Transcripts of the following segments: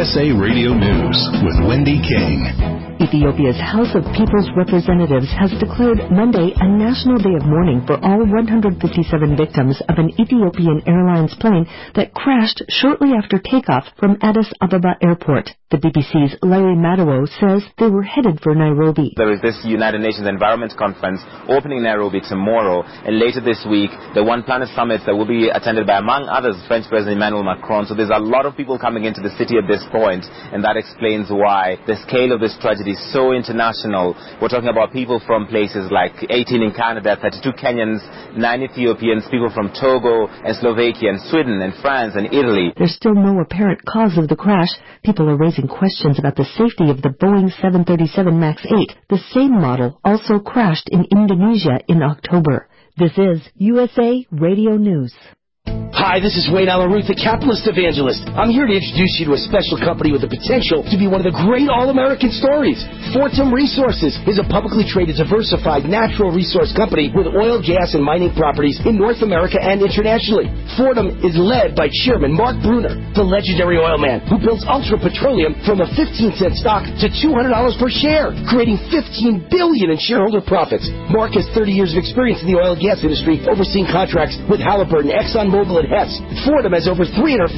USA Radio News with Wendy King. Ethiopia's House of People's Representatives has declared Monday a national day of mourning for all 157 victims of an Ethiopian Airlines plane that crashed shortly after takeoff from Addis Ababa Airport. The BBC's Larry Madowo says they were headed for Nairobi. There is this United Nations Environment Conference opening in Nairobi tomorrow, and later this week, the One Planet Summit that will be attended by, among others, French President Emmanuel Macron. So there's a lot of people coming into the city at this point, and that explains why the scale of this tragedy is so international. We're talking about people from places like 18 in Canada, 32 Kenyans, 9 Ethiopians, people from Togo and Slovakia and Sweden and France and Italy. There's still no apparent cause of the crash. People are raising questions about the safety of the Boeing 737 MAX 8. The same model also crashed in Indonesia in October. This is USA Radio News. Hi, this is Wayne Alaruth, the capitalist evangelist. I'm here to introduce you to a special company with the potential to be one of the great all-American stories. Fortum Resources is a publicly traded, diversified natural resource company with oil, gas, and mining properties in North America and internationally. Fortum is led by Chairman Mark Bruner, the legendary oil man who builds Ultra Petroleum from a 15-cent stock to $200 per share, creating $15 billion in shareholder profits. Mark has 30 years of experience in the oil and gas industry, overseeing contracts with Halliburton, ExxonMobil, and Hess. Fortum has over 350,000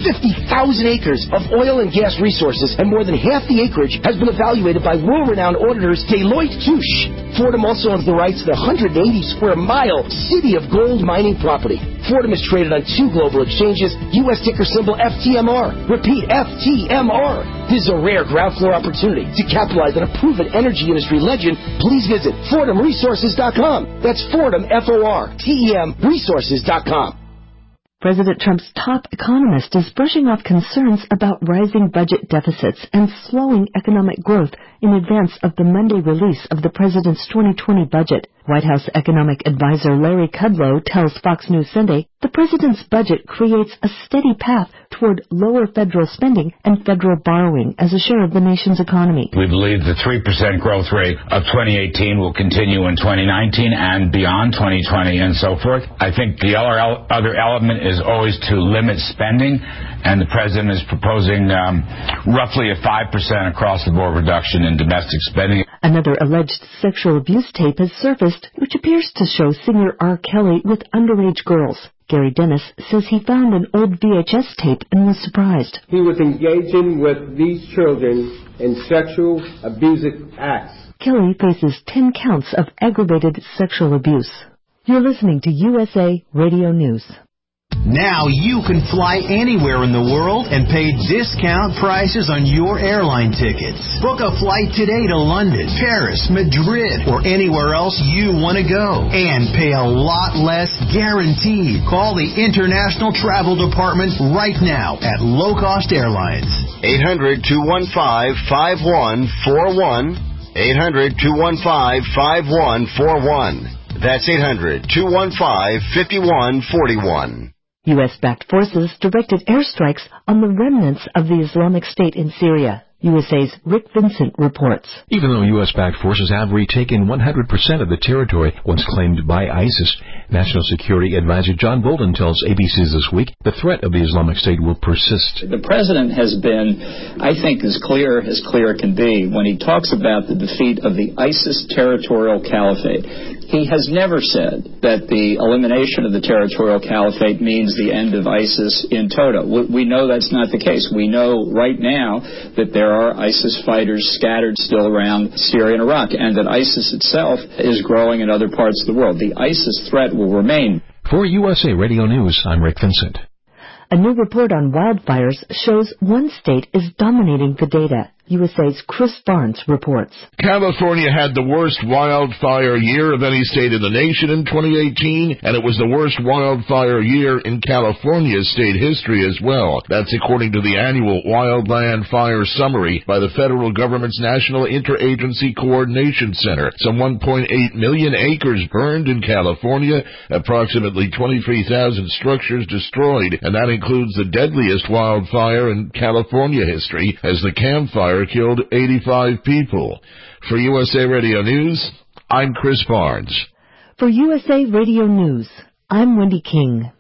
acres of oil and gas resources, and more than half the acreage has been evaluated by world-renowned auditors Deloitte Touche. Fortum also owns the rights to the 180-square-mile City of Gold mining property. Fortum is traded on 2 global exchanges, U.S. ticker symbol FTMR. Repeat, FTMR. This is a rare ground floor opportunity to capitalize on a proven energy industry legend. Please visit FortumResources.com. That's Fortum, F-O-R-T-E-M, Resources.com. President Trump's top economist is brushing off concerns about rising budget deficits and slowing economic growth in advance of the Monday release of the president's 2020 budget. White House economic advisor Larry Kudlow tells Fox News Sunday the president's budget creates a steady path toward lower federal spending and federal borrowing as a share of the nation's economy. We believe the 3% growth rate of 2018 will continue in 2019 and beyond 2020 and so forth. I think the other element is always to limit spending, and the president is proposing roughly a 5% across-the-board reduction in domestic spending. Another alleged sexual abuse tape has surfaced, which appears to show singer R. Kelly with underage girls. Gary Dennis says he found an old VHS tape and was surprised. He was engaging with these children in sexual abusive acts. Kelly faces 10 counts of aggravated sexual abuse. You're listening to USA Radio News. Now you can fly anywhere in the world and pay discount prices on your airline tickets. Book a flight today to London, Paris, Madrid, or anywhere else you want to go. And pay a lot less guaranteed. Call the International Travel Department right now at Low Cost Airlines. 800-215-5141. 800-215-5141. That's 800-215-5141. U.S.-backed forces directed airstrikes on the remnants of the Islamic State in Syria. USA's Rick Vincent reports. Even though U.S.-backed forces have retaken 100% of the territory once claimed by ISIS, National Security Advisor John Bolton tells ABC This Week the threat of the Islamic State will persist. The president has been, I think, as clear can be when he talks about the defeat of the ISIS territorial caliphate. He has never said that the elimination of the territorial caliphate means the end of ISIS in toto. We know that's not the case. We know right now that there are ISIS fighters scattered still around Syria and Iraq, and that ISIS itself is growing in other parts of the world. The ISIS threat will remain. For USA Radio News, I'm Rick Vincent. A new report on wildfires shows one state is dominating the data. USA's Chris Barnes reports. California had the worst wildfire year of any state in the nation in 2018, and it was the worst wildfire year in California's state history as well. That's according to the annual Wildland Fire Summary by the federal government's National Interagency Coordination Center. Some 1.8 million acres burned in California, approximately 23,000 structures destroyed, and that includes the deadliest wildfire in California history, as the Camp Fire killed 85 people. For USA Radio News, I'm Chris Barnes. For USA Radio News, I'm Wendy King.